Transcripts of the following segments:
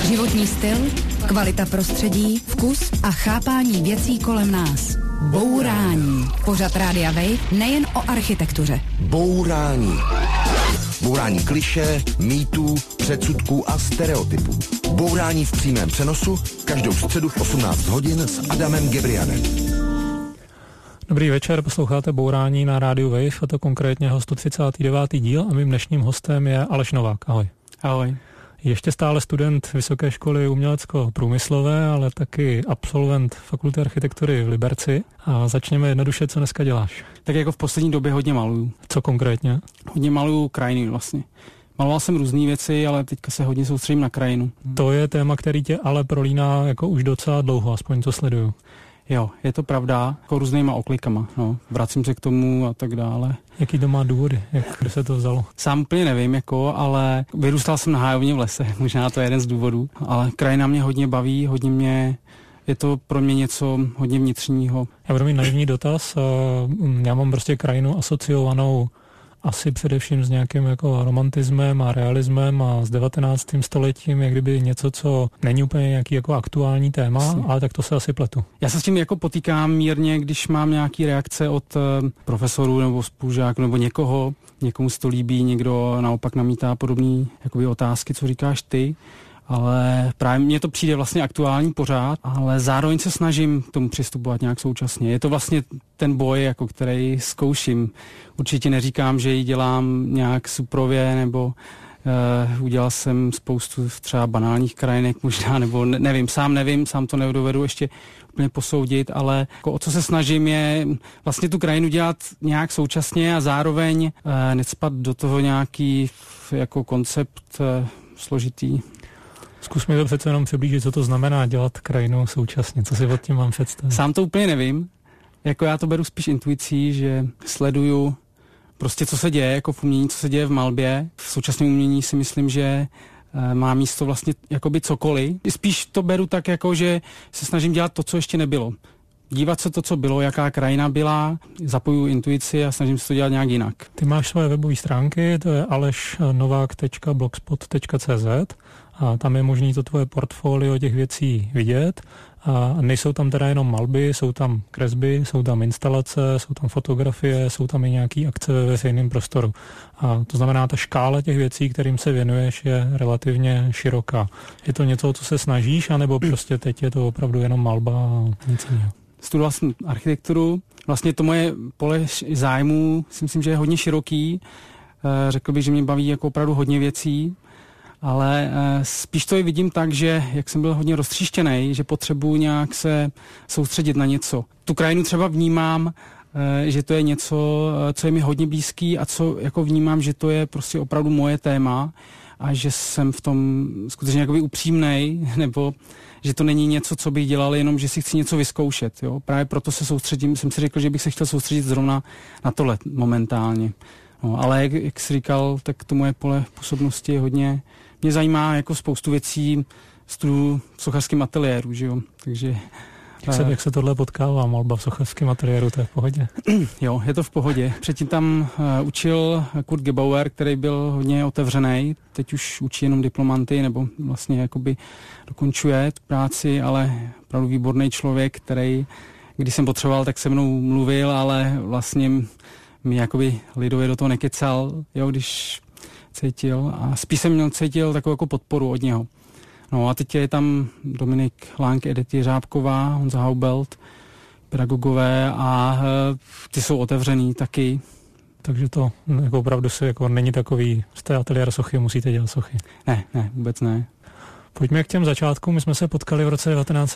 Životní styl, kvalita prostředí, vkus a chápání věcí kolem nás. Bourání. Pořad Rádia Wave nejen o architektuře. Bourání. Bourání klišé, mýtů, předsudků a stereotypů. Bourání v přímém přenosu každou středu v 18 hodin s Adamem Gebrianem. Dobrý večer, posloucháte Bourání na rádiu Wave, a to konkrétně ho 139. díl a mým dnešním hostem je Aleš Novák. Ahoj. Ahoj. Ještě stále student Vysoké školy umělecko-průmyslové, ale taky absolvent Fakulty architektury v Liberci. A začněme jednoduše, co dneska děláš. Tak jako v poslední době hodně maluju. Co konkrétně? Hodně maluju krajiny vlastně. Maloval jsem různé věci, ale teďka se hodně soustředím na krajinu. To je téma, který tě ale prolíná jako už docela dlouho, aspoň co sleduju. Jo, je to pravda, jako různýma oklikama, no. Vracím se k tomu a tak dále. Jaký to má důvody? Kde se to vzalo? Sám úplně nevím, ale vyrůstal jsem na hájovně v lese, možná to je jeden z důvodů, ale krajina mě hodně baví, je to pro mě něco hodně vnitřního. Já budu mít naivní dotaz, já mám prostě krajinu asociovanou asi především s nějakým jako romantismem a realismem a s 19. stoletím, jak kdyby něco, co není úplně nějaký jako aktuální téma, ale tak to se asi pletu. Já se s tím jako potýkám mírně, když mám nějaký reakce od profesorů nebo spolužáků nebo někomu se to líbí, někdo naopak namítá podobné jakoby otázky, co říkáš ty. Ale právě mně to přijde vlastně aktuální pořád, ale zároveň se snažím k tomu přistupovat nějak současně. Je to vlastně ten boj, jako který zkouším. Určitě neříkám, že ji dělám nějak suprově, nebo udělal jsem spoustu třeba banálních krajinek možná, nebo nevím, sám to nedovedu ještě úplně posoudit, ale jako o co se snažím je vlastně tu krajinu dělat nějak současně a zároveň necpat do toho nějaký jako koncept složitý. Zkus mi to přece jenom přiblížit, co to znamená dělat krajinu současně, co si od tím mám představit. Sám to úplně nevím, jako já to beru spíš intuicí, že sleduju prostě, co se děje jako v umění, co se děje v malbě. V současném umění si myslím, že má místo vlastně jakoby cokoliv. Spíš to beru tak, jako že se snažím dělat to, co ještě nebylo. Dívat se to, co bylo, jaká krajina byla, zapojuju intuici a snažím se to dělat nějak jinak. Ty máš svoje webové stránky, to je alešnovak.blogspot.cz a tam je možný to tvoje portfolio těch věcí vidět. A nejsou tam teda jenom malby, jsou tam kresby, jsou tam instalace, jsou tam fotografie, jsou tam i nějaký akce ve veřejném prostoru. A to znamená, ta škála těch věcí, kterým se věnuješ, je relativně široká. Je to něco, co se snažíš, anebo prostě teď je to opravdu jenom malba a nic jiného? Studoval jsem architekturu. Vlastně to moje pole zájmu si myslím, že je hodně široký. Řekl bych, že mě baví jako opravdu hodně věcí, ale spíš to i vidím tak, že jak jsem byl hodně roztříštěnej, že potřebuji nějak se soustředit na něco. Tu krajinu třeba vnímám, že to je něco, co je mi hodně blízký a co jako vnímám, že to je prostě opravdu moje téma a že jsem v tom skutečně jakoby upřímnej, nebo že to není něco, co bych dělal, jenom že si chci něco vyzkoušet. Jo? Právě proto jsem si řekl, že bych se chtěl soustředit zrovna na tohle momentálně. No, ale jak jsi říkal, tak to moje pole působnosti je hodně. Mě zajímá jako spoustu věcí studuju v sochařském ateliéru, že jo, takže... Jak se tohle potkává, malba v sochařském ateliéru, to je v pohodě? Jo, je to v pohodě. Předtím tam učil Kurt Gebauer, který byl hodně otevřený, teď už učí jenom diplomanty, nebo vlastně jakoby dokončuje tu práci, ale opravdu výborný člověk, který, když jsem potřeboval, tak se mnou mluvil, ale vlastně mi jakoby lidově do toho nekecal, jo, když cítil a spíš jsem cítil takovou jako podporu od něho. No a teď je tam Dominik Lánk, Edith Jeřábková, Honza Haubelt, pedagogové a ty jsou otevřený taky. Takže to jako opravdu si jako není takový, jste ateliér sochy, musíte dělat sochy. Ne, vůbec ne. Pojďme k těm začátkům. My jsme se potkali v roce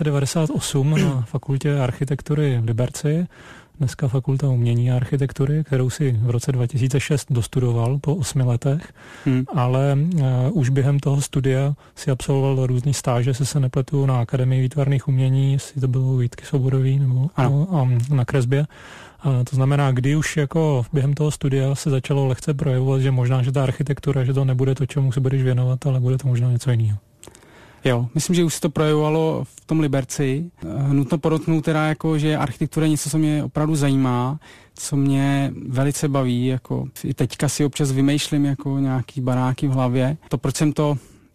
1998 na Fakultě architektury v Liberci. Dneska Fakulta umění a architektury, kterou si v roce 2006 dostudoval po 8 letech, ale už během toho studia si absolvoval různý stáže, se nepletu, na Akademii výtvarných umění, jestli to bylo Vítky Svobodový nebo na kresbě. A to znamená, kdy už jako během toho studia se začalo lehce projevovat, že možná, že ta architektura, že to nebude to, čemu se budeš věnovat, ale bude to možná něco jiného. Jo, myslím, že už se to projevovalo v tom Liberci. Nutno podotknout teda, jako, že architektura je něco, co mě opravdu zajímá, co mě velice baví. Jako, i teďka si občas vymýšlím jako nějaký baráky v hlavě. To, proč jsem to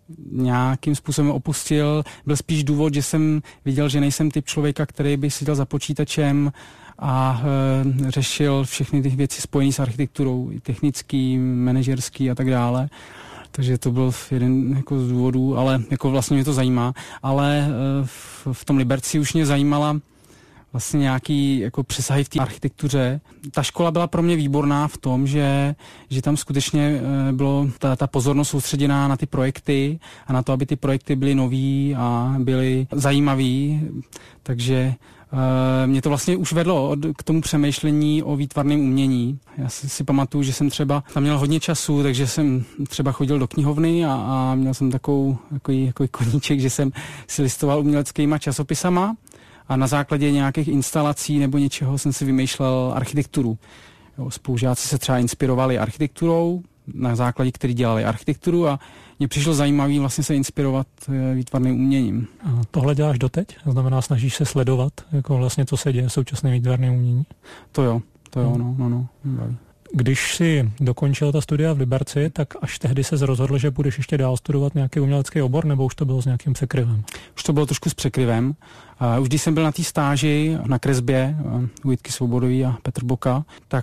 nějakým způsobem opustil, byl spíš důvod, že jsem viděl, že nejsem typ člověka, který by seděl za počítačem a řešil všechny ty věci spojené s architekturou, technický, manažerský a tak dále. Takže to byl jeden jako z důvodů, ale jako vlastně mě to zajímá. Ale v tom Liberci už mě zajímala vlastně nějaký jako přesahy v té architektuře. Ta škola byla pro mě výborná v tom, že tam skutečně bylo ta pozornost soustředěná na ty projekty a na to, aby ty projekty byly nový a byly zajímavý. Takže mě to vlastně už vedlo k tomu přemýšlení o výtvarném umění. Já si pamatuju, že jsem třeba tam měl hodně času, takže jsem třeba chodil do knihovny a měl jsem takový koníček, že jsem si listoval uměleckýma časopisama a na základě nějakých instalací nebo něčeho jsem si vymýšlel architekturu. Spolužáci se třeba inspirovali architekturou, na základě který dělali architekturu a mně přišlo zajímavý vlastně se inspirovat výtvarným uměním. A tohle děláš doteď? To znamená, snažíš se sledovat, jako vlastně co se děje v současném výtvarném umění? To jo, no. Když jsi dokončil ta studia v Liberci, tak až tehdy se rozhodl, že budeš ještě dál studovat nějaký umělecký obor, nebo už to bylo s nějakým překryvem? Už to bylo trošku s překryvem. Už když jsem byl na té stáži na kresbě u Jitky Svobodový a Petr Boka, tak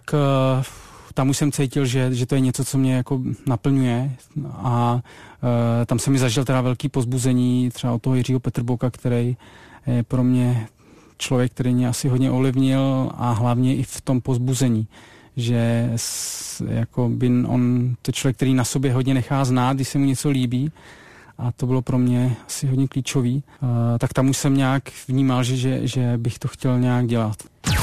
tam už jsem cítil, že to je něco, co mě jako naplňuje a tam jsem mi zažil teda velký povzbuzení třeba od toho Jiřího Petrboka, který je pro mě člověk, který mě asi hodně ovlivnil a hlavně i v tom povzbuzení, že jako on to člověk, který na sobě hodně nechá znát, když se mu něco líbí a to bylo pro mě asi hodně klíčový, tak tam už jsem nějak vnímal, že bych to chtěl nějak dělat.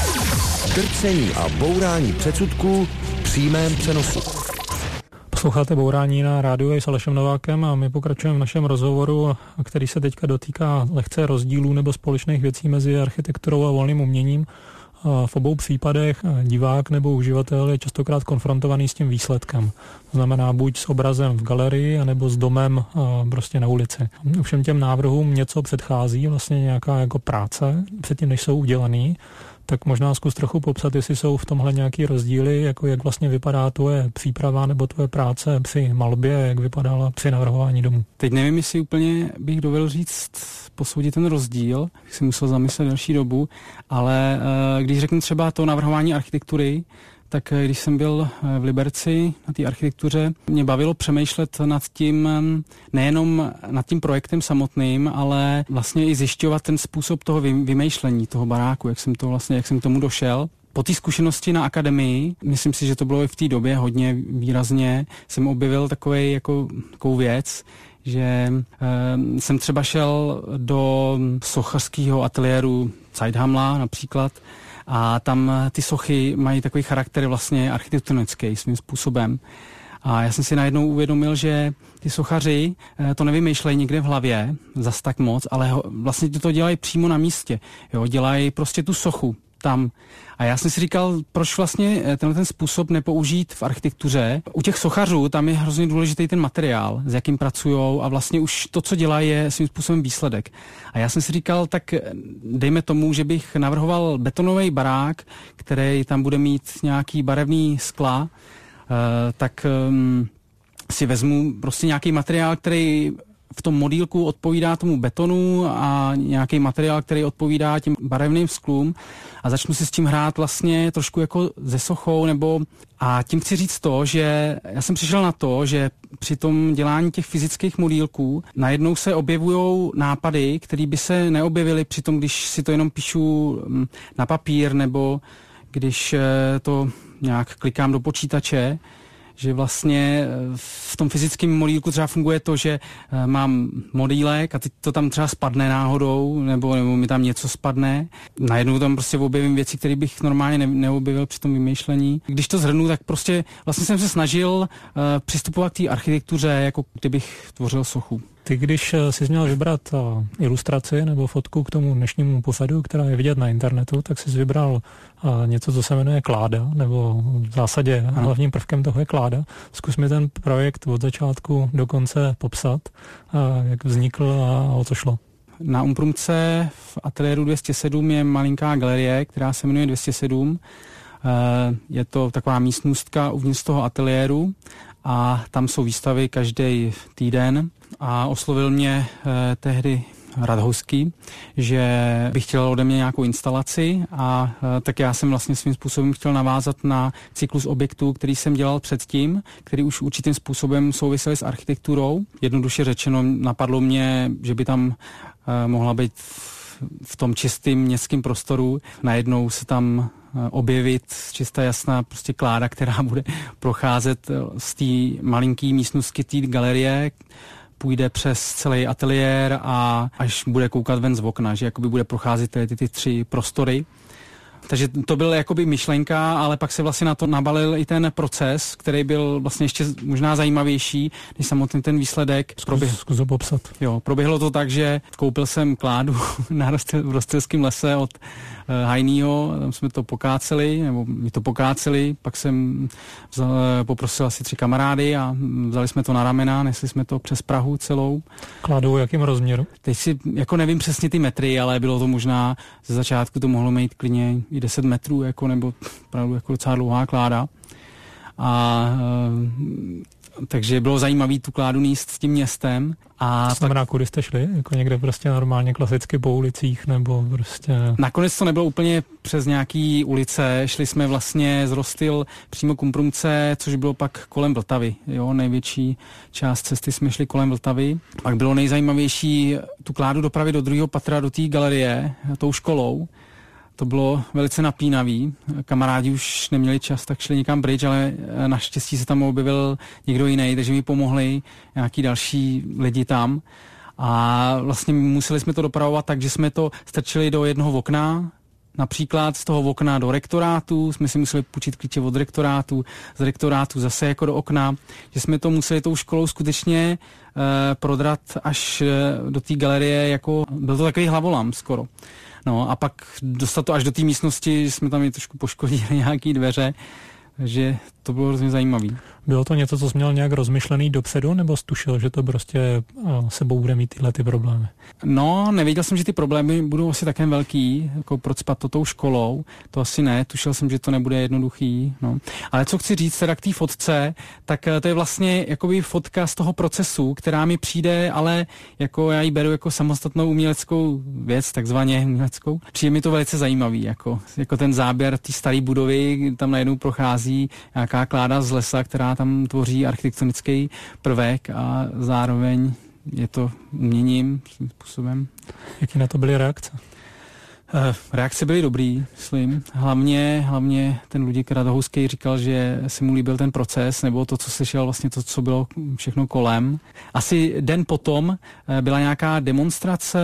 Krcení a bourání předsudků v přímém přenosu. Posloucháte Bourání na rádiu s Alešem Novákem a my pokračujeme v našem rozhovoru, který se teďka dotýká lehce rozdílů nebo společných věcí mezi architekturou a volným uměním. V obou případech divák nebo uživatel je častokrát konfrontovaný s tím výsledkem. To znamená buď s obrazem v galerii, anebo s domem prostě na ulici. Všem těm návrhům něco předchází, vlastně nějaká jako práce, předtím než jsou udělaný. Tak možná zkus trochu popsat, jestli jsou v tomhle nějaký rozdíly, jako jak vlastně vypadá tvoje příprava nebo tvoje práce při malbě, jak vypadala při navrhování domu. Teď nevím, jestli úplně bych dovedl říct, posoudit ten rozdíl, si musel zamyslet další dobu, ale když řeknu třeba to navrhování architektury, tak když jsem byl v Liberci na té architektuře, mě bavilo přemýšlet nad tím, nejenom nad tím projektem samotným, ale vlastně i zjišťovat ten způsob toho vymýšlení toho baráku, jak jsem tomu došel. Po té zkušenosti na akademii, myslím si, že to bylo i v té době hodně výrazně, jsem objevil takovou věc, že jsem třeba šel do sochařského ateliéru Zeithamla například, a tam ty sochy mají takový charakter vlastně architektonický svým způsobem. A já jsem si najednou uvědomil, že ty sochaři to nevymýšlejí někde v hlavě zas tak moc, ale vlastně to dělají přímo na místě. Jo, dělají prostě tu sochu tam. A já jsem si říkal, proč vlastně ten způsob nepoužít v architektuře. U těch sochařů tam je hrozně důležitý ten materiál, s jakým pracujou a vlastně už to, co dělají, je svým způsobem výsledek. A já jsem si říkal, tak dejme tomu, že bych navrhoval betonový barák, který tam bude mít nějaký barevný skla, tak si vezmu prostě nějaký materiál, který v tom modílku odpovídá tomu betonu a nějaký materiál, který odpovídá těm barevným sklům a začnu si s tím hrát vlastně trošku jako ze sochou a tím chci říct to, že já jsem přišel na to, že při tom dělání těch fyzických modílků najednou se objevují nápady, které by se neobjevily při tom, když si to jenom píšu na papír nebo když to nějak klikám do počítače, že vlastně v tom fyzickém modílku třeba funguje to, že mám modílek a teď to tam třeba spadne náhodou, nebo mi tam něco spadne. Najednou tam prostě objevím věci, které bych normálně neobjevil při tom vymýšlení. Když to shrnu, tak prostě vlastně jsem se snažil přistupovat k té architektuře, jako kdybych tvořil sochu. Ty, když jsi měl vybrat ilustraci nebo fotku k tomu dnešnímu pořadu, která je vidět na internetu, tak jsi vybral něco, co se jmenuje kláda, nebo v zásadě hlavním prvkem toho je kláda. Zkus mi ten projekt od začátku do konce popsat, jak vznikl a o co šlo. Na Umprumce v ateliéru 207 je malinká galerie, která se jmenuje 207. Je to taková místnostka uvnitř toho ateliéru a tam jsou výstavy každý týden a oslovil mě tehdy Radhouský, že bych chtěl ode mě nějakou instalaci a tak já jsem vlastně svým způsobem chtěl navázat na cyklus objektů, který jsem dělal předtím, který už určitým způsobem souvisely s architekturou. Jednoduše řečeno napadlo mě, že by tam mohla být v tom čistém městském prostoru najednou se tam objevit čistá jasná prostě kláda, která bude procházet z té malinké místnosti té galerie, půjde přes celý ateliér a až bude koukat ven z okna, že jakoby bude procházet ty 3 prostory. Takže to byla jakoby myšlenka, ale pak se vlastně na to nabalil i ten proces, který byl vlastně ještě možná zajímavější, než samotný ten výsledek. Zkus ho popsat. Jo, proběhlo to tak, že koupil jsem kládu v Rostylském lese od Hajnýho, tam jsme to pokáceli, nebo mi to pokáceli, pak jsem poprosil asi 3 kamarády a vzali jsme to na ramena, nesli jsme to přes Prahu celou. Kládou jakým rozměru? Teď si jako nevím přesně ty metry, ale bylo to možná, ze začátku to mohlo mít klidně i 10 metrů, jako, nebo opravdu jako docela dlouhá kláda. A takže bylo zajímavé tu kládu níst s tím městem. A to znamená, kudy jste šli? Jako někde prostě normálně klasicky po ulicích, nebo prostě... Nakonec to nebylo úplně přes nějaký ulice, šli jsme vlastně z Rostyl přímo k Umprumce, což bylo pak kolem Vltavy. Jo? Největší část cesty jsme šli kolem Vltavy. Pak bylo nejzajímavější tu kládu dopravit do 2. patra do té galerie, tou školou. To bylo velice napínavý. Kamarádi už neměli čas, tak šli někam pryč, ale naštěstí se tam objevil někdo jiný, takže mi pomohli nějaký další lidi tam. A vlastně museli jsme to dopravovat tak, že jsme to strčili do jednoho okna. Například z toho okna do rektorátu, jsme si museli půjčit klíče od rektorátu, z rektorátu zase jako do okna, že jsme to museli tou školou skutečně prodrat až do té galerie, jako byl to takový hlavolam skoro. No a pak dostat to až do té místnosti, jsme tam i trošku poškodili nějaké dveře, takže to bylo hrozně zajímavý. Bylo to něco, co jsi měl nějak rozmyšlený dopředu, nebo stušil, že to prostě sebou bude mít tyhle ty problémy? No, nevěděl jsem, že ty problémy budou asi také velký, jako procpat to tou školou, to asi ne, tušil jsem, že to nebude jednoduchý, no. Ale co chci říct teda k té fotce, tak to je vlastně jakoby fotka z toho procesu, která mi přijde, ale jako já ji beru jako samostatnou uměleckou věc, takzvaně uměleckou. Přijde mi to velice zajímavý, jako ten záběr té staré budovy, tam najednou prochází nějaká kláda z lesa, která tam tvoří architektonický prvek a zároveň je to uměním svým způsobem. Jaký na to byly reakce? Reakce byly dobrý, myslím. Hlavně ten Luděk Radhouský říkal, že se mu líbil ten proces, nebo to, co slyšel, vlastně to, co bylo všechno kolem. Asi den potom byla nějaká demonstrace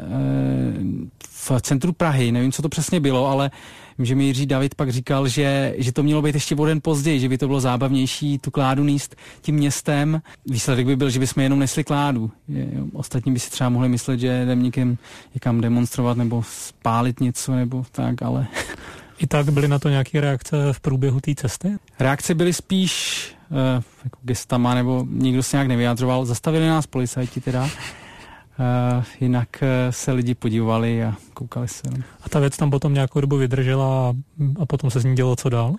v centru Prahy, nevím, co to přesně bylo, ale vím, že mi Jiří David pak říkal, že to mělo být ještě o den později, že by to bylo zábavnější tu kládu níst tím městem. Výsledek by byl, že bychom jenom nesli kládu. Ostatní by si třeba mohli myslet, že jdem někam demonstrovat nebo spálit něco nebo tak, ale... I tak byly na to nějaké reakce v průběhu té cesty? Reakce byly spíš jako gestama, nebo nikdo se nějak nevyjádřoval. Zastavili nás policajti teda. Jinak se lidi podívali a koukali se. A ta věc tam potom nějakou dobu vydržela a potom se z ní dělo co dál?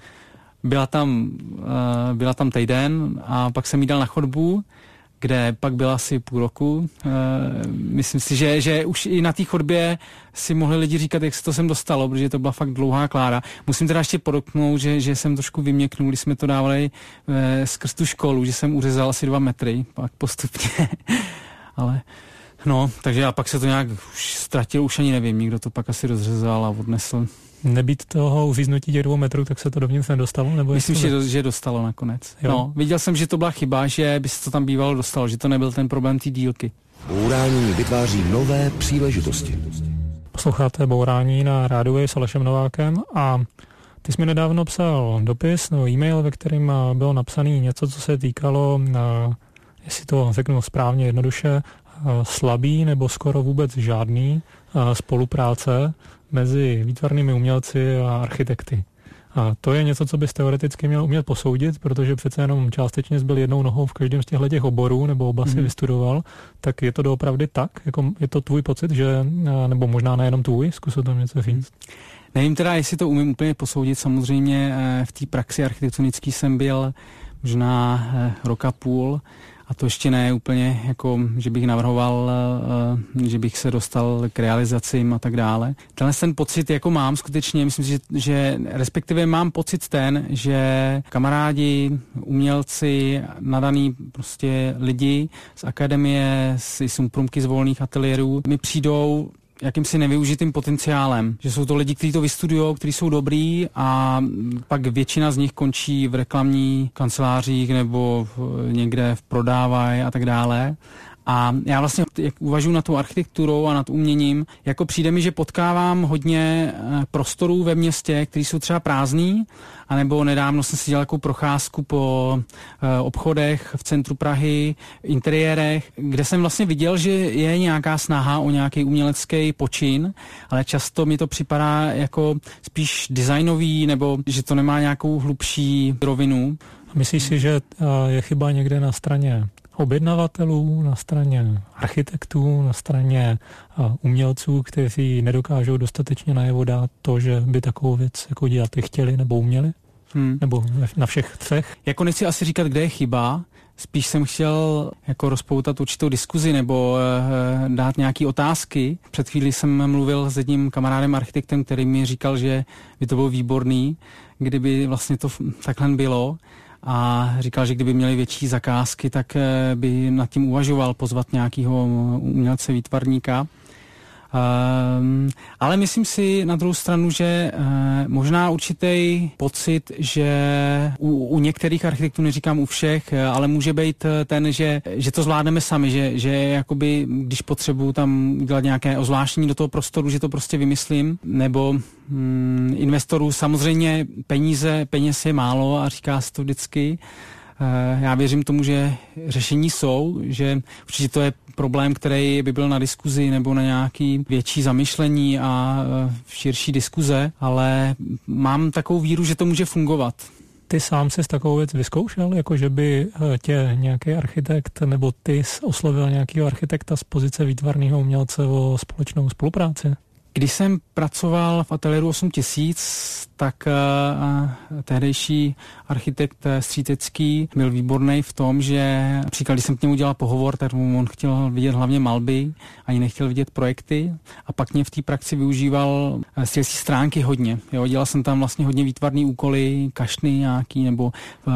Byla tam týden a pak jsem jí dal na chodbu, kde pak byla asi půl roku. Myslím si, že už i na té chodbě si mohli lidi říkat, jak se to sem dostalo, protože to byla fakt dlouhá kláda. Musím teda ještě podotknout, že jsem trošku vyměknul, když jsme to dávali skrz tu školu, že jsem uřezal asi 2 metry, pak postupně. Ale no, takže a pak se to nějak už ztratil, už ani nevím, někdo to pak asi rozřezal a odnesl. Nebýt toho uříznutí těch 2 metrů, tak se to dovnitř nedostalo? Nebo myslím, že dostalo nakonec. Jo. No, viděl jsem, že to byla chyba, že by se to tam bývalo dostalo, že to nebyl ten problém té dílky. Bourání vytváří nové příležitosti. Posloucháte Bourání na Rádiu Wave s Alešem Novákem a ty jsi mi nedávno psal dopis nebo e-mail, ve kterým bylo napsané něco, co se týkalo, jestli to řeknu správně jednoduše, slabý nebo skoro vůbec žádný spolupráce mezi výtvarnými umělci a architekty. A to je něco, co bys teoreticky měl umět posoudit, protože přece jenom částečně jsi byl jednou nohou v každém z těch oborů, nebo oba si vystudoval, tak je to doopravdy tak? Jako je to tvůj pocit, že, nebo možná nejenom tvůj, zkus o tom něco říct? Nevím teda, jestli to umím úplně posoudit, samozřejmě v té praxi architektonické jsem byl možná 1,5 roku, A to ještě ne úplně, jako, že bych navrhoval, že bych se dostal k realizacím a tak dále. Tenhle ten pocit jako mám skutečně, myslím si, že respektive mám pocit ten, že kamarádi, umělci, nadaný prostě lidi z akademie, z průmky z volných ateliérů mi přijdou jakýmsi nevyužitým potenciálem. Že jsou to lidi, kteří to vystudujou, kteří jsou dobrý a pak většina z nich končí v reklamní kancelářích nebo někde v prodávají a tak dále. A já vlastně, jak uvažuji nad tou architekturou a nad uměním, jako přijde mi, že potkávám hodně prostorů ve městě, které jsou třeba prázdný, anebo nedávno jsem si dělal takovou procházku po obchodech v centru Prahy, interiérech, kde jsem vlastně viděl, že je nějaká snaha o nějaký umělecký počin, ale často mi to připadá jako spíš designový, nebo že to nemá nějakou hlubší rovinu. Myslíš si, že je chyba někde na straně objednavatelů, na straně architektů, na straně umělců, kteří nedokážou dostatečně najevo dát to, že by takovou věc jako dělat chtěli nebo uměli? Nebo na všech třech? Jako nechci asi říkat, kde je chyba, spíš jsem chtěl jako rozpoutat určitou diskuzi nebo dát nějaké otázky. Před chvílí jsem mluvil s jedním kamarádem architektem, který mi říkal, že by to bylo výborný, kdyby vlastně to takhle bylo. A říkal, že kdyby měli větší zakázky, tak by nad tím uvažoval pozvat nějakého umělce, výtvarníka. Ale myslím si na druhou stranu, že možná určitý pocit, že u některých architektů, neříkám u všech, ale může být ten, že to zvládneme sami, že jakoby, když potřebuju tam udělat nějaké ozvláštnění do toho prostoru, že to prostě vymyslím, nebo investorů samozřejmě peněz je málo a říká se to vždycky. Já věřím tomu, že řešení jsou, že určitě to je problém, který by byl na diskuzi nebo na nějaký větší zamyšlení a širší diskuze, ale mám takovou víru, že to může fungovat. Ty sám jsi takovou věc vyzkoušel, jako že by tě nějaký architekt nebo ty oslovil nějakého architekta z pozice výtvarného umělce o společnou spolupráci? Když jsem pracoval v ateliéru 8000, tak tehdejší architekt Střítecký byl výborný v tom, že například, když jsem k němu dělal pohovor, tak on chtěl vidět hlavně malby, ani nechtěl vidět projekty a pak mě v té praxi využíval z těch stránky hodně. Jo, dělal jsem tam vlastně hodně výtvarný úkoly, kašny nějaký nebo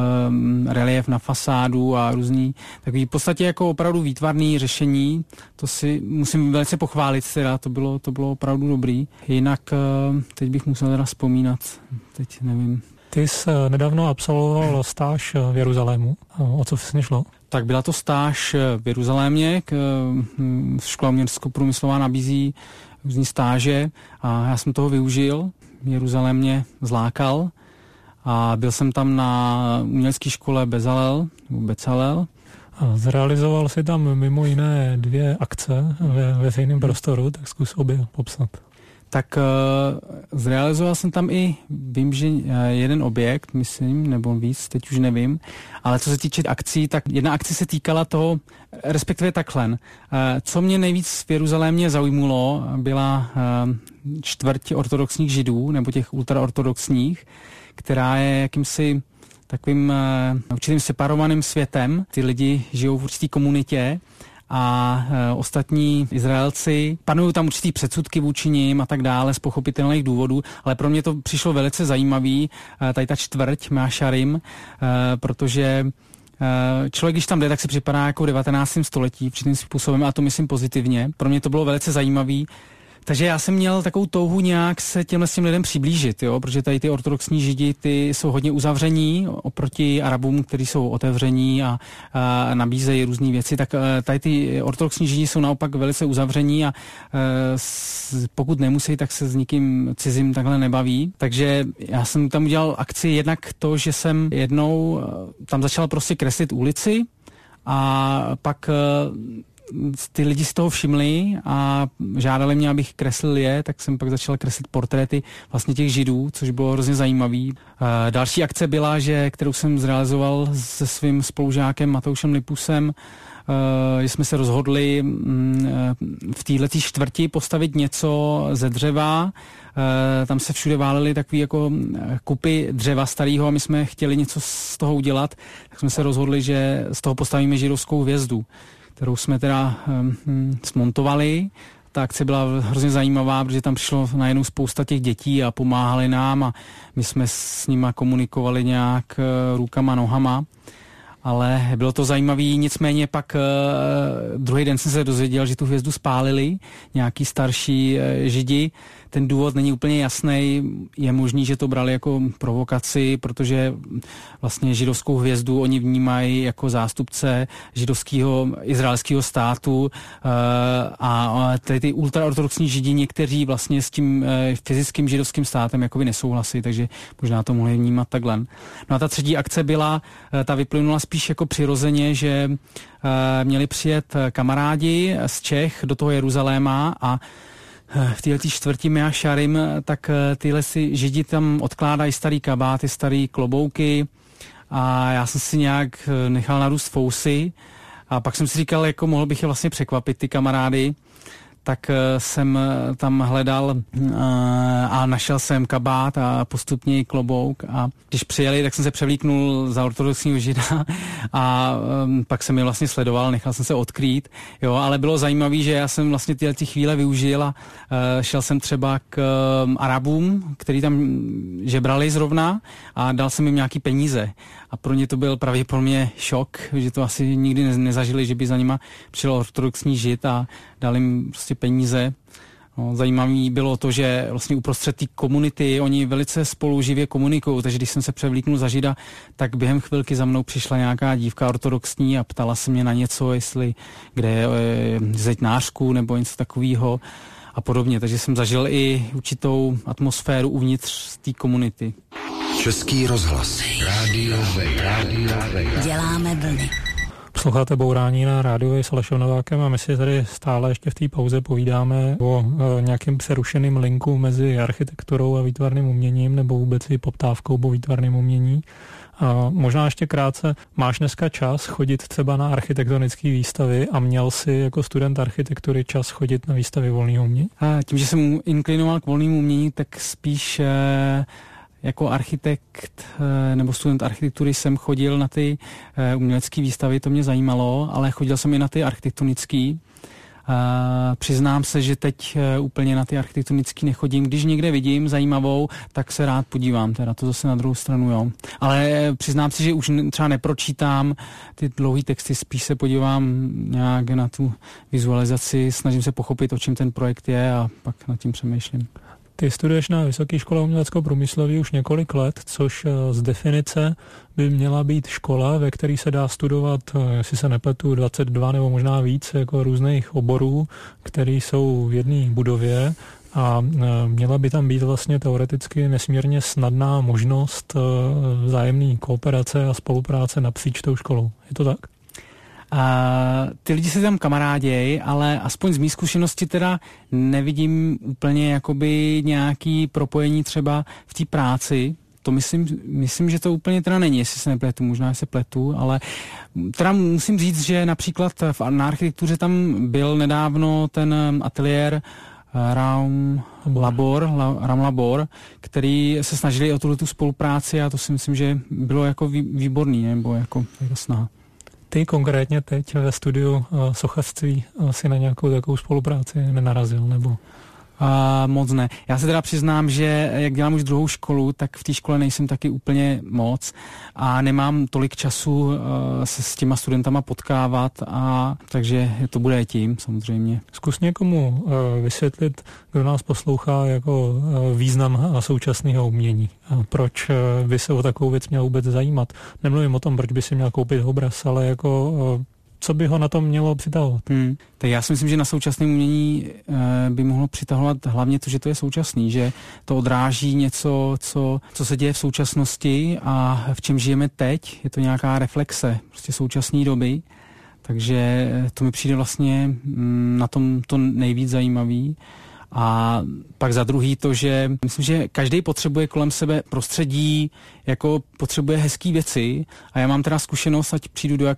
relief na fasádu a různý takový v podstatě jako opravdu výtvarný řešení. To si musím velice pochválit, teda to bylo opravdu dobrý. Jinak teď bych musel teda vzpomínat, teď nevím. Ty jsi nedávno absolvoval stáž v Jeruzalému. O co přesně šlo? Tak byla to stáž v Jeruzalémě, škola umělecko-průmyslová nabízí různý stáže a já jsem toho využil. Jeruzalém mě zlákal a byl jsem tam na umělecké škole Bezalel. Zrealizoval si tam mimo jiné 2 akce ve veřejném prostoru, tak zkus obě popsat. Tak zrealizoval jsem tam i, vím, že jeden objekt, myslím, nebo víc, teď už nevím, ale co se týče akcí, tak jedna akce se týkala toho, respektive takhle. Co mě nejvíc v Jeruzalémě zaujmulo, byla čtvrť ortodoxních židů, nebo těch ultraortodoxních, která je jakýmsi takovým určitým separovaným světem. Ty lidi žijou v určitý komunitě a ostatní Izraelci, panují tam určitý předsudky vůči nim a tak dále z pochopitelných důvodů, ale pro mě to přišlo velice zajímavý, tady ta čtvrť Meašarim, protože člověk, když tam jde, tak si připadá jako v 19. století určitým způsobem a to myslím pozitivně. Pro mě to bylo velice zajímavý. Takže já jsem měl takovou touhu nějak se těm lidem přiblížit, jo? Protože tady ty ortodoxní židi, ty jsou hodně uzavření oproti Arabům, kteří jsou otevření a nabízejí různé věci, tak tady ty ortodoxní židi jsou naopak velice uzavření a pokud nemusí, tak se s nikým cizím takhle nebaví. Takže já jsem tam udělal akci jednak to, že jsem jednou tam začal prostě kreslit ulici a pak ty lidi z toho všimli a žádali mě, abych kreslil je, tak jsem pak začal kreslit portréty vlastně těch židů, což bylo hrozně zajímavý. Další akce byla, kterou jsem zrealizoval se svým spolužákem Matoušem Lipusem že jsme se rozhodli v této čtvrti postavit něco ze dřeva. Tam se všude válely takové jako kupy dřeva starého a my jsme chtěli něco z toho udělat, tak jsme se rozhodli, že z toho postavíme židovskou hvězdu, kterou jsme teda smontovali. Ta akce byla hrozně zajímavá, protože tam přišlo najednou spousta těch dětí a pomáhali nám a my jsme s nima komunikovali nějak rukama, nohama. Ale bylo to zajímavý, nicméně pak druhý den jsem se dozvěděl, že tu hvězdu spálili nějaký starší židi. Ten důvod není úplně jasný, je možný, že to brali jako provokaci, protože vlastně židovskou hvězdu oni vnímají jako zástupce židovského izraelského státu a ty ultraortodoxní židi někteří vlastně s tím fyzickým židovským státem jakoby nesouhlasí, takže možná to mohli vnímat takhle. No a ta třetí akce byla, ta vyplynula spíš jako přirozeně, že měli přijet kamarádi z Čech do toho Jeruzaléma a v této čtvrti Mea Šarim, tak tyhle si židi tam odkládají starý kabáty, starý klobouky a já jsem si nějak nechal narůst fousy a pak jsem si říkal, jako mohl bych je vlastně překvapit ty kamarády, tak jsem tam hledal a našel jsem kabát a postupně i klobouk a když přijeli, tak jsem se převlíknul za ortodoxního žida a pak jsem je vlastně sledoval, nechal jsem se odkrýt, jo, ale bylo zajímavé, že já jsem vlastně ty chvíle využil a šel jsem třeba k Arabům, který tam žebrali zrovna a dal jsem jim nějaký peníze a pro ně to byl pravděpodobně šok, že to asi nikdy nezažili, že by za nima přijel ortodoxní žid a dal jim prostě peníze. No, zajímavé bylo to, že vlastně uprostřed té komunity oni velice spolu živě komunikují, takže když jsem se převlíknul za žida, tak během chvilky za mnou přišla nějaká dívka ortodoxní a ptala se mě na něco, jestli kde je zetnářku nebo něco takového a podobně. Takže jsem zažil i určitou atmosféru uvnitř té komunity. Český rozhlas. Rádio Wave. Děláme vlny. Posloucháte Bourání na Rádiu Wave s Alešem Novákem a my si tady stále ještě v té pauze povídáme o nějakém přerušeném linku mezi architekturou a výtvarným uměním nebo vůbec i poptávkou po výtvarném umění. A možná ještě krátce, máš dneska čas chodit třeba na architektonické výstavy a měl jsi jako student architektury čas chodit na výstavy volného umění? A tím, že jsem inklinoval k volnému umění, tak spíš jako architekt nebo student architektury jsem chodil na ty umělecké výstavy, to mě zajímalo, ale chodil jsem i na ty architektonické. Přiznám se, že teď úplně na ty architektonické nechodím. Když někde vidím zajímavou, tak se rád podívám, teda to zase na druhou stranu, jo. Ale přiznám si, že už třeba nepročítám ty dlouhý texty, spíš se podívám nějak na tu vizualizaci, snažím se pochopit, o čem ten projekt je a pak nad tím přemýšlím. Ty studuješ na Vysoké škole umělecko-průmyslové už několik let, což z definice by měla být škola, ve které se dá studovat, jestli se nepletu, 22 nebo možná víc jako různých oborů, které jsou v jedné budově a měla by tam být vlastně teoreticky nesmírně snadná možnost vzájemné kooperace a spolupráce napříč tou školou. Je to tak? Ty lidi se tam kamarádějí, ale aspoň z mý zkušenosti teda nevidím úplně jakoby nějaký propojení třeba v té práci. To myslím, že to úplně teda není, jestli se nepletu, možná se pletu, ale teda musím říct, že například na architektuře tam byl nedávno ten ateliér RAM Labor, který se snažili o tu spolupráci a to si myslím, že bylo jako výborný, nebo jako snaha. Ty konkrétně teď ve studiu sochařství si na nějakou takovou spolupráci nenarazil, nebo? Moc ne. Já se teda přiznám, že jak dělám už druhou školu, tak v té škole nejsem taky úplně moc a nemám tolik času se s těma studentama potkávat, a takže to bude tím samozřejmě. Zkus někomu vysvětlit, kdo nás poslouchá, jako význam současného umění. A proč by se o takovou věc měl vůbec zajímat? Nemluvím o tom, proč by si měl koupit obraz, ale jako co by ho na tom mělo přitahovat? Tak já si myslím, že na současném umění by mohlo přitahovat hlavně to, že to je současný, že to odráží něco, co se děje v současnosti a v čem žijeme teď. Je to nějaká reflexe prostě současné doby, takže to mi přijde vlastně na tom to nejvíc zajímavý. A pak za druhý to, že myslím, že každý potřebuje kolem sebe prostředí, jako potřebuje hezký věci a já mám teda zkušenost, ať přijdu do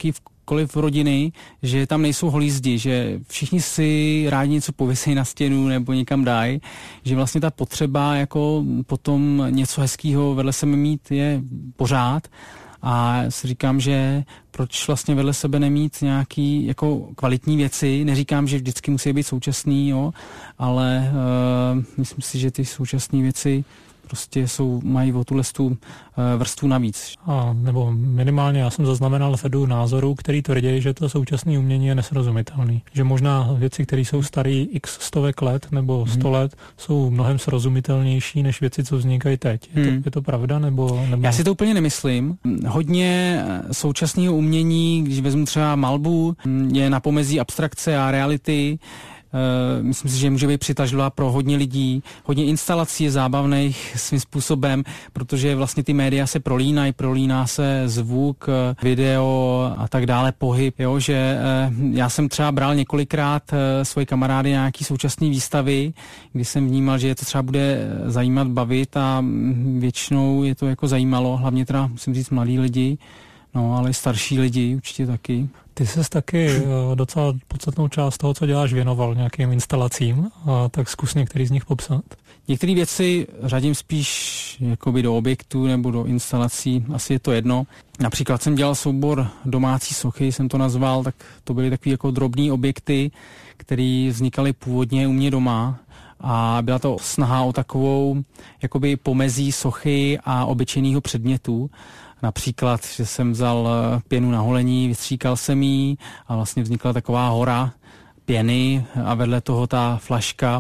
jakýkoliv rodiny, že tam nejsou holí zdi, že všichni si rádi něco pověsejí na stěnu nebo někam dají, že vlastně ta potřeba jako potom něco hezkého vedle sebe mít je pořád. A si říkám, že proč vlastně vedle sebe nemít nějaký jako kvalitní věci. Neříkám, že vždycky musí být současný, jo, ale myslím si, že ty současné věci prostě mají o tuhle vrstvu navíc. Nebo minimálně já jsem zaznamenal řadu názorů, který tvrdí, že to současné umění je nesrozumitelný. Že možná věci, které jsou starý x stovek let nebo 100 let, jsou mnohem srozumitelnější než věci, co vznikají teď. Je to pravda? Nebo... Já si to úplně nemyslím. Hodně současného umění, když vezmu třeba malbu, je na pomezí abstrakce a reality. Myslím si, že může být přitažlivá pro hodně lidí. Hodně instalací je zábavných svým způsobem, protože vlastně ty média se prolíná se zvuk, video a tak dále, pohyb. Jo, že já jsem třeba bral několikrát svoje kamarády na nějaký současné výstavy, kdy jsem vnímal, že je to třeba bude zajímat, bavit a většinou je to jako zajímalo, hlavně teda musím říct mladí lidi, no ale starší lidi určitě taky. Ty ses taky docela podstatnou část toho, co děláš, věnoval nějakým instalacím, tak zkus některý z nich popsat. Některé věci řadím spíš jakoby do objektů nebo do instalací, asi je to jedno. Například jsem dělal soubor domácí sochy, jsem to nazval, tak to byly takové jako drobné objekty, které vznikaly původně u mě doma. A byla to snaha o takovou jakoby pomezí sochy a obyčejného předmětu. Například, že jsem vzal pěnu na holení, vystříkal jsem jí a vlastně vznikla taková hora pěny a vedle toho ta flaška,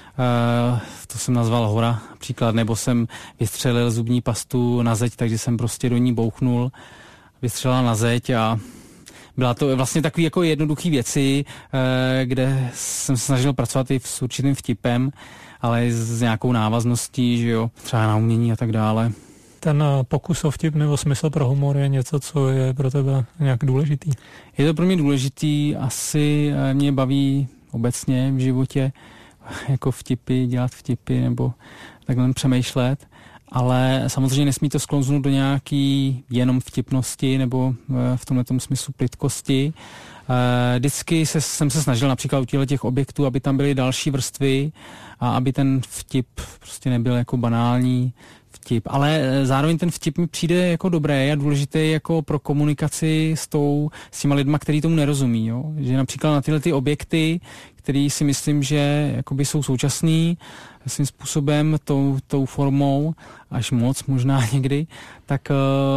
to jsem nazval hora například, nebo jsem vystřelil zubní pastu na zeď, takže jsem prostě do ní bouchnul, vystřelil na zeď a byla to vlastně takový jako jednoduchý věci, kde jsem se snažil pracovat i s určitým vtipem, ale s nějakou návazností, že jo, třeba na umění a tak dále. Ten pokus o vtip nebo smysl pro humor je něco, co je pro tebe nějak důležitý? Je to pro mě důležitý, asi mě baví obecně v životě jako vtipy, dělat vtipy nebo takhle přemýšlet, ale samozřejmě nesmí to sklouznout do nějaký jenom vtipnosti nebo v tomhletom smyslu plitkosti. Vždycky jsem se snažil například u těch objektů, aby tam byly další vrstvy a aby ten vtip prostě nebyl jako banální vtip, ale zároveň ten vtip mi přijde jako dobré a důležité jako pro komunikaci s těma lidma, kteří tomu nerozumí, jo? Že například na tyhle ty objekty, který si myslím, že jakoby jsou současný svým způsobem, tou formou, až moc možná někdy, tak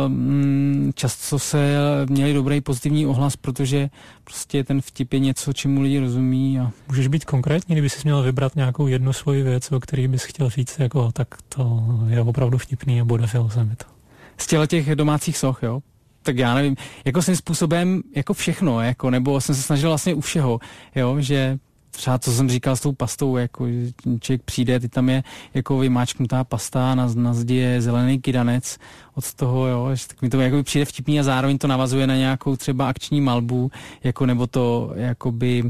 často se měli dobrý pozitivní ohlas, protože prostě ten vtip je něco, čemu lidi rozumí. A... Můžeš být konkrétní, kdyby jsi měl vybrat nějakou jednu svoji věc, o který bys chtěl říct, jako tak to je opravdu vtipný a podařilo se mi to. Z těch domácích soch, jo? Tak já nevím, jako svým způsobem jako všechno, jako, nebo jsem se snažil vlastně u všeho, jo, že třeba co jsem říkal s tou pastou, jako že člověk přijde, teď tam je jako vymáčknutá pasta, na zdi je zelený kydanec od toho, jo, že tak mi to jako přijde vtipný a zároveň to navazuje na nějakou třeba akční malbu, jako nebo to jakoby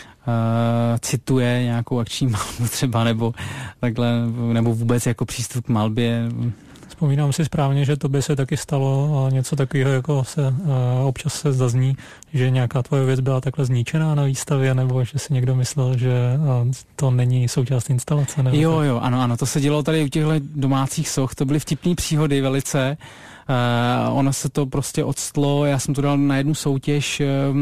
cituje nějakou akční malbu třeba, nebo takhle, nebo vůbec jako přístup k malbě. Vzpomínám si správně, že to by se taky stalo něco takového, jako občas se zazní, že nějaká tvoje věc byla takhle zničená na výstavě, nebo že si někdo myslel, že to není součást instalace. Nebo jo, ano, to se dělo tady u těchto domácích soch, to byly vtipné příhody velice. Ono se to prostě odstlo, já jsem to dal na jednu soutěž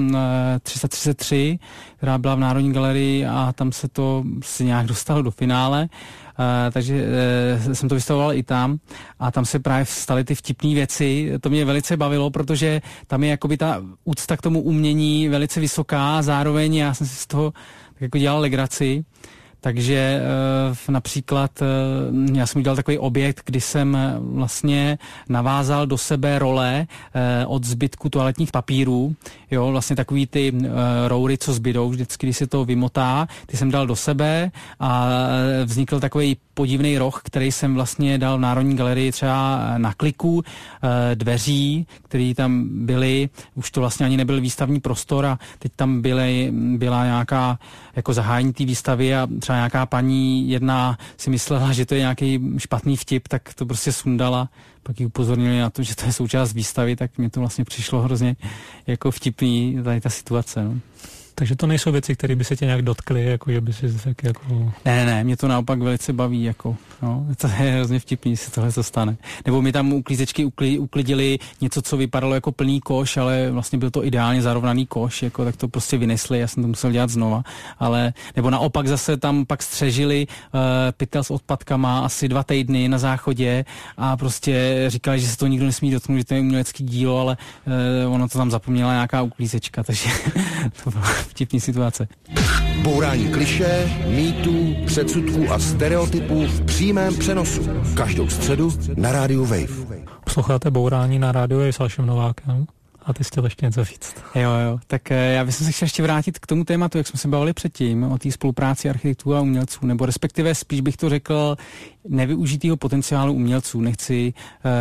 333, která byla v Národní galerii a tam se to nějak dostalo do finále. Takže jsem to vystavoval i tam a tam se právě staly ty vtipné věci. To mě velice bavilo, protože tam je jakoby ta úcta k tomu umění velice vysoká a zároveň já jsem si z toho tak jako dělal legraci. Takže například já jsem udělal takový objekt, kdy jsem vlastně navázal do sebe role od zbytku toaletních papírů. Jo, vlastně takový ty roury, co zbydou, vždycky, když se to vymotá, ty jsem dal do sebe a vznikl takový podivný roh, který jsem vlastně dal v Národní galerii třeba na kliku dveří, které tam byly, už to vlastně ani nebyl výstavní prostor a teď tam byla nějaká jako zahájení té výstavy a třeba nějaká paní jedna si myslela, že to je nějaký špatný vtip, tak to prostě sundala. Pak ji upozornili na to, že to je součást výstavy, tak mi to vlastně přišlo hrozně jako vtipný tady ta situace. No. Takže to nejsou věci, které by se tě nějak dotkly, jako že by si tak jako... Ne, mě to naopak velice baví, jako, no, to je hrozně vtipný, jestli tohle to stane. Nebo mi tam uklízečky uklidili něco, co vypadalo jako plný koš, ale vlastně byl to ideálně zarovnaný koš, jako, tak to prostě vynesli, já jsem to musel dělat znova, ale, nebo naopak zase tam pak střežili pytel s odpadkama asi 2 týdny na záchodě a prostě říkali, že se to nikdo nesmí dotknout, že to je umělecký dílo, ale ono to tam zapomněla nějaká uklízečka, takže to bylo vtipný situace. Bourání klišé, mýtů, předsudků a stereotypů v přímém přenosu. Každou středu na rádiu Wave. Posloucháte Bourání na rádiu Wave s Alešem Novákem. A ty jsi chtěl ještě něco říct. Jo, tak já bych se chtěl ještě vrátit k tomu tématu, jak jsme se bavili předtím, o té spolupráci architektů a umělců, nebo respektive spíš bych to řekl nevyužitého potenciálu umělců. Nechci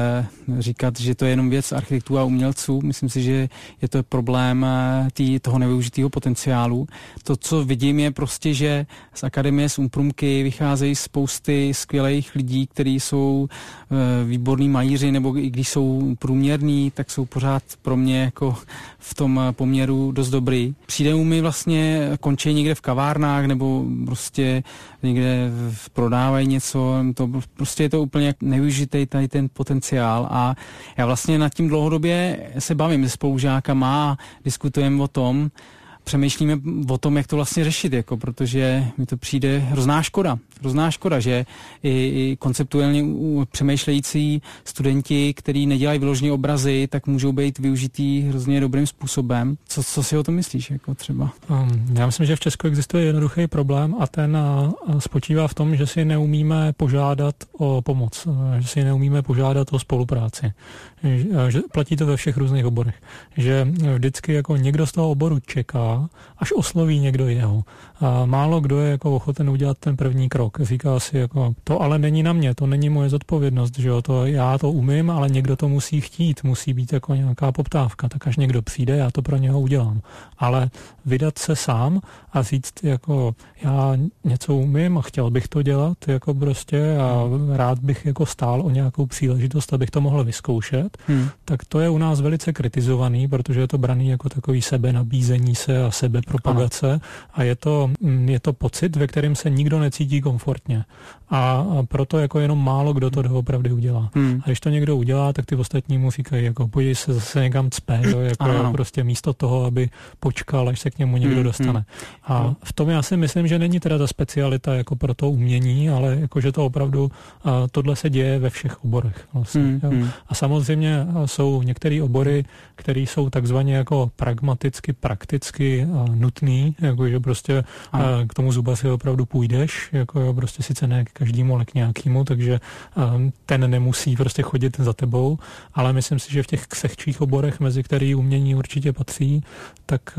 říkat, že to je jenom věc architektů a umělců. Myslím si, že je to problém toho nevyužitého potenciálu. To, co vidím, je prostě, že z akademie, z Umprumky vycházejí spousty skvělých lidí, kteří jsou výborní malíři, nebo i když jsou průměrní, tak jsou pořád pro mě jako v tom poměru dost dobrý. Přijde mi vlastně, končí někde v kavárnách nebo prostě někde prodávají něco, to prostě je to úplně nevyužitý tady ten potenciál a já vlastně nad tím dlouhodobě se bavím se spolužákama a diskutujeme o tom, přemýšlíme o tom, jak to vlastně řešit, jako, protože mi to přijde hrozná škoda, že i konceptuálně přemýšlející studenti, kteří nedělají vyloženě obrazy, tak můžou být využitý hrozně dobrým způsobem. Co si o tom myslíš, jako třeba? Já myslím, že v Česku existuje jednoduchý problém a ten spočívá v tom, že si neumíme požádat o pomoc, že si neumíme požádat o spolupráci. Že platí to ve všech různých oborech. Že vždycky jako někdo z toho oboru čeká, až osloví někdo jeho. A málo kdo je jako ochoten udělat ten první krok. Říká si jako, to ale není na mě, to není moje zodpovědnost, že jo, já to umím, ale někdo to musí chtít, musí být jako nějaká poptávka, tak až někdo přijde, já to pro něho udělám. Ale vydat se sám a říct jako, já něco umím a chtěl bych to dělat, jako prostě a rád bych jako stál o nějakou příležitost, abych to mohl vyzkoušet, tak to je u nás velice kritizovaný, protože je to braný jako takový sebenabízení se a sebepropagace a je to pocit, ve kterém se nikdo necítí komfortně. A proto jako jenom málo kdo to doopravdy udělá. A když to někdo udělá, tak ty ostatní mu říkají, jako pojď se zase někam cpe, jako prostě místo toho, aby počkal, až se k němu někdo dostane. A v tom já si myslím, že není teda ta specialita jako pro to umění, ale jako, že to opravdu tohle se děje ve všech oborech. Vlastně, a samozřejmě jsou některé obory, které jsou takzvaně jako pragmaticky, prakticky nutný, jako že prostě k tomu zubaři opravdu půjdeš, jako prostě sice ne k každému, ale k nějakému, takže ten nemusí prostě chodit za tebou, ale myslím si, že v těch křehčích oborech, mezi který umění určitě patří, tak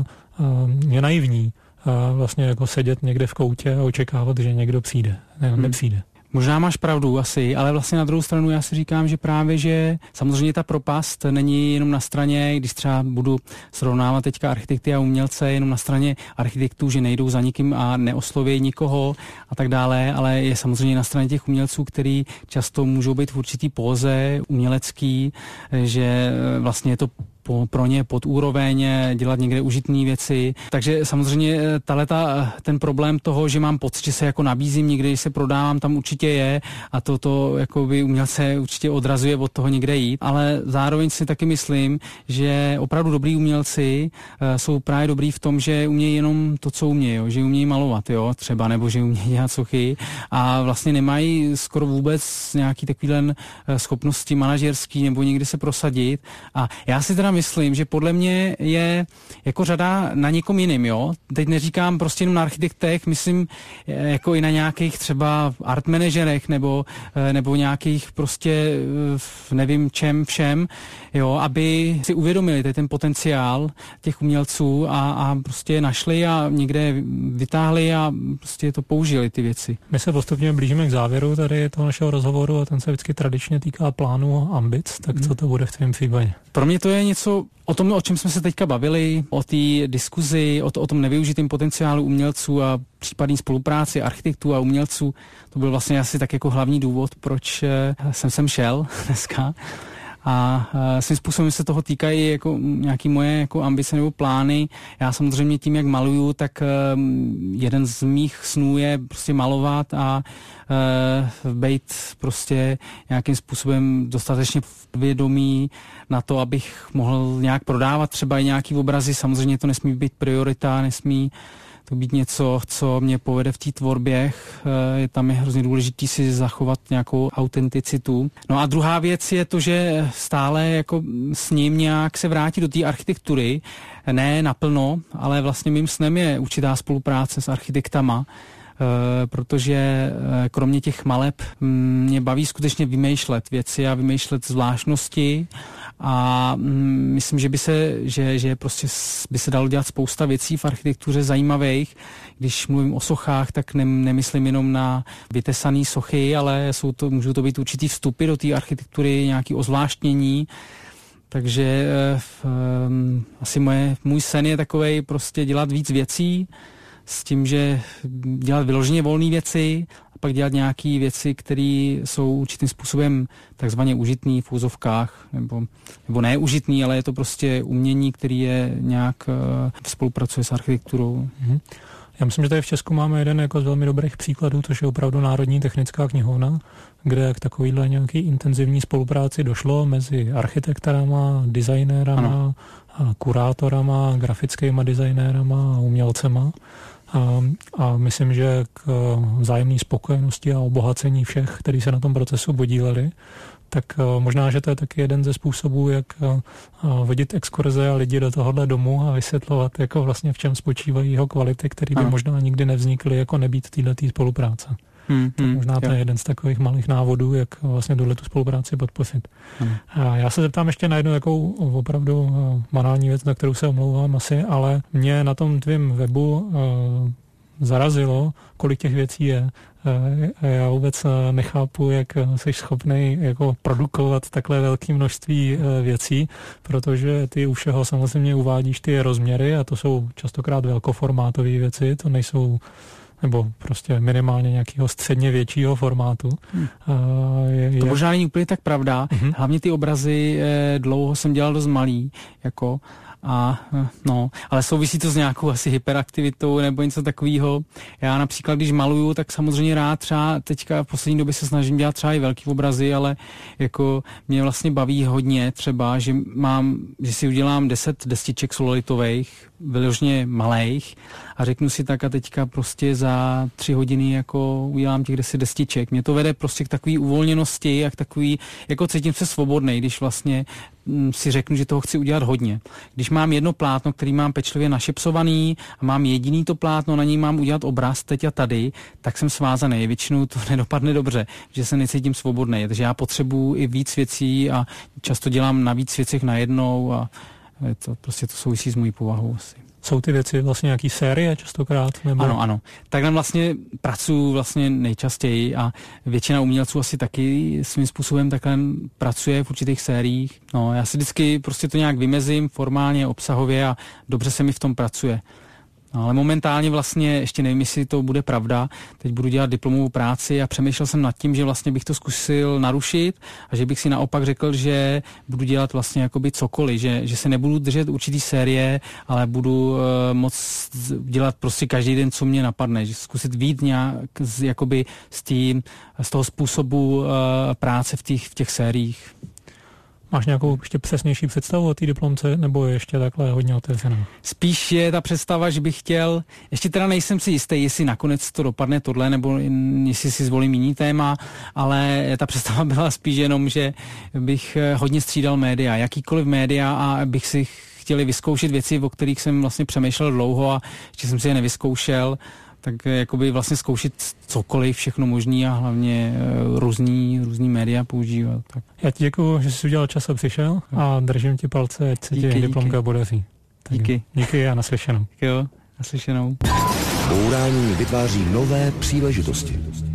je naivní vlastně jako sedět někde v koutě a očekávat, že někdo přijde. Nepřijde. Možná máš pravdu asi, ale vlastně na druhou stranu já si říkám, že právě, že samozřejmě ta propast není jenom na straně, když třeba budu srovnávat teďka architekty a umělce, jenom na straně architektů, že nejdou za nikým a neosloví nikoho a tak dále, ale je samozřejmě na straně těch umělců, který často můžou být v určitý póze umělecký, že vlastně je to pro ně pod úroveň, dělat někde užitné věci. Takže samozřejmě ten problém toho, že mám pocit, že se jako nabízím někde, když se prodávám, tam určitě je a to jako by umělce určitě odrazuje od toho někde jít. Ale zároveň si taky myslím, že opravdu dobrý umělci jsou právě dobrý v tom, že umějí jenom to, co umějí, že umějí malovat, jo, třeba, nebo že umějí dělat sochy a vlastně nemají skoro vůbec nějaký takovýhle schopnosti manažerský nebo někdy se prosadit. A já si teda myslím, že podle mě je jako řada na někom jiným, jo. Teď neříkám prostě jenom na architektech, myslím jako i na nějakých třeba art manažerech nebo nějakých prostě nevím čem všem, jo, aby si uvědomili ten potenciál těch umělců a prostě našli a někde vytáhli a prostě to použili ty věci. My se postupně blížíme k závěru tady toho našeho rozhovoru a ten se vždycky tradičně týká plánu a ambic, tak co to bude v tvém případě? Pro mě to je něco o tom, o čem jsme se teďka bavili, o té diskuzi, o tom nevyužitém potenciálu umělců a případné spolupráci architektů a umělců. To byl vlastně asi tak jako hlavní důvod, proč jsem sem šel dneska. A svým způsobem se toho týkají jako nějaký moje jako ambice nebo plány. Já samozřejmě tím, jak maluju, tak jeden z mých snů je prostě malovat a být prostě nějakým způsobem dostatečně vědomý na to, abych mohl nějak prodávat třeba i nějaký obrazy. Samozřejmě to nesmí být priorita, nesmí to být něco, co mě povede v té tvorbě. Tam je hrozně důležitý si zachovat nějakou autenticitu. No a druhá věc je to, že stále jako s ním nějak se vrátí do té architektury. Ne naplno, ale vlastně mým snem je určitá spolupráce s architektama, protože kromě těch maleb mě baví skutečně vymýšlet věci a vymýšlet zvláštnosti a myslím, že prostě by se dalo dělat spousta věcí v architektuře zajímavých. Když mluvím o sochách, tak nemyslím jenom na vytesané sochy, ale můžou to být určitý vstupy do té architektury, nějaké ozvláštnění. Takže asi můj sen je takovej prostě dělat víc věcí, s tím, že dělat vyloženě volné věci a pak dělat nějaké věci, které jsou určitým způsobem takzvaně užitný v úzovkách, nebo ne užitný, ale je to prostě umění, který je nějak spolupracuje s architekturou. Já myslím, že tady v Česku máme jeden jako z velmi dobrých příkladů, což je opravdu Národní technická knihovna, kde k takovýhle nějaký intenzivní spolupráci došlo mezi architektama, designérama, a kurátorama, grafickýma designérama a umělcema. A myslím, že k vzájemné spokojenosti a obohacení všech, kteří se na tom procesu podíleli, tak možná, že to je taky jeden ze způsobů, jak vodit exkurze a lidi do tohohle domu a vysvětlovat, jako vlastně v čem spočívají jeho kvality, které by možná nikdy nevznikly, jako nebýt této spolupráce. Možná to je jeden z takových malých návodů, jak vlastně tu spolupráci podpořit. A já se zeptám ještě na jednu takovou opravdu banální věc, na kterou se omlouvám asi, ale mě na tom tvým webu zarazilo, kolik těch věcí je. Já vůbec nechápu, jak jsi schopný jako produkovat takhle velké množství věcí, protože ty u všeho samozřejmě uvádíš ty rozměry a to jsou častokrát velkoformátové věci, to nejsou nebo prostě minimálně nějakého středně většího formátu. To možná není úplně tak pravda. Hlavně ty obrazy dlouho jsem dělal dost malý, jako ale souvisí to s nějakou asi hyperaktivitou nebo něco takového. Já například, když maluju, tak samozřejmě rád třeba teďka v poslední době se snažím dělat třeba i velký obrazy, ale jako mě vlastně baví hodně třeba, že si udělám 10 destiček sololitových, vyloženě malejch a řeknu si tak a teďka prostě za 3 hodiny jako udělám těch 10 destiček. Mě to vede prostě k takové uvolněnosti a k takový, jako cítím se svobodnej, když vlastně si řeknu, že toho chci udělat hodně. Když mám jedno plátno, který mám pečlivě našepsovaný a mám jediný to plátno, na něj mám udělat obraz teď a tady, tak jsem svázaný. Většinou to nedopadne dobře, že se necítím svobodnej. Takže já potřebuji i víc věcí a často dělám na víc věcech najednou a to souvisí s mojí povahou asi. Jsou ty věci vlastně nějaký série častokrát? Nebo? Ano. Takhle vlastně pracuji vlastně nejčastěji a většina umělců asi taky svým způsobem takhle pracuje v určitých sériích. No, já si vždycky prostě to nějak vymezím formálně, obsahově a dobře se mi v tom pracuje. No, ale momentálně vlastně ještě nevím, jestli to bude pravda. Teď budu dělat diplomovou práci a přemýšlel jsem nad tím, že vlastně bych to zkusil narušit a že bych si naopak řekl, že budu dělat vlastně jakoby cokoliv, že se nebudu držet určitý série, ale budu moc dělat prostě každý den, co mě napadne, že zkusit vyjít nějak jakoby z toho způsobu práce v těch sériích. Máš nějakou ještě přesnější představu o té diplomce, nebo ještě takhle hodně otevřenou? Spíš je ta představa, že bych chtěl, ještě teda nejsem si jistý, jestli nakonec to dopadne tohle, nebo jestli si zvolím jiný téma, ale ta představa byla spíš jenom, že bych hodně střídal média, jakýkoliv média, a bych si chtěli vyzkoušet věci, o kterých jsem vlastně přemýšlel dlouho a ještě jsem si je nevyzkoušel, tak jakoby vlastně zkoušet cokoliv, všechno možný a hlavně různý média používat. Tak. Já ti děkuju, že jsi udělal čas a přišel a držím ti palce, ať se ti diplomka podaří. Díky a naslyšenou. Jo, naslyšenou. Bourání vytváří nové příležitosti.